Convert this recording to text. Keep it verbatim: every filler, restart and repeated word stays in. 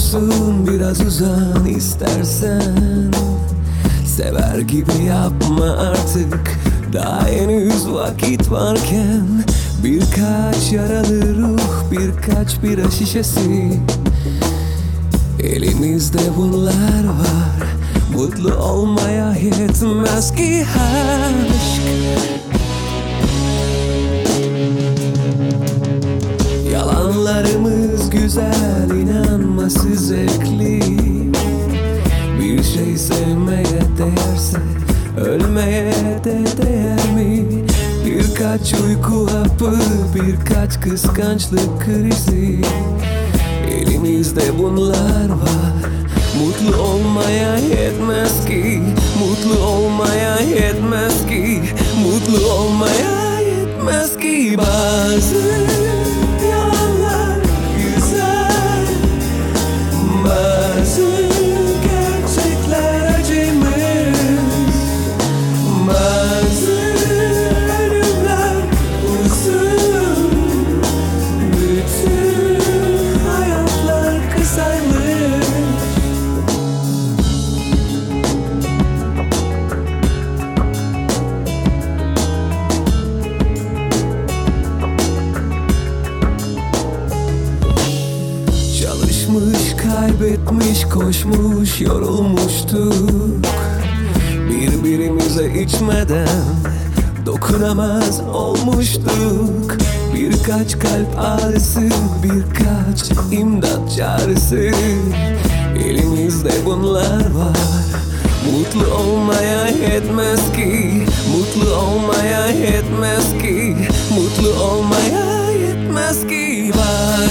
musun? Biraz uzan istersen. Sever gibi yapma artık, daha henüz vakit varken. Birkaç yaralı ruh, birkaç bira şişesi. Elimizde bunlar var, mutlu olmaya yetmez ki aşk. Yalanlarımız güzel, inanması zevkli. Bir şey sevmeye değerse ölmeye de değer mi? Birkaç uyku hapı, birkaç kıskançlık krizi. Elimizde bunlar var, mutlu olmaya yetmez ki. Mutlu olmaya yetmez ki. Mutlu olmaya yetmez ki. Bazı yalanlar güzel, bazı gerçekler acımış, bazı ölümler uzun, bütün hayatlar kısaymış. Çalışmış, kaybetmiş, koşmuş, yorulmuştuk. Birbirimize içmeden dokunamaz olmuştuk. Birkaç kalp ağrısı, birkaç imdat çağrısı. Elimizde bunlar var, mutlu olmaya yetmez ki. Mutlu olmaya yetmez ki. Mutlu olmaya yetmez ki. Var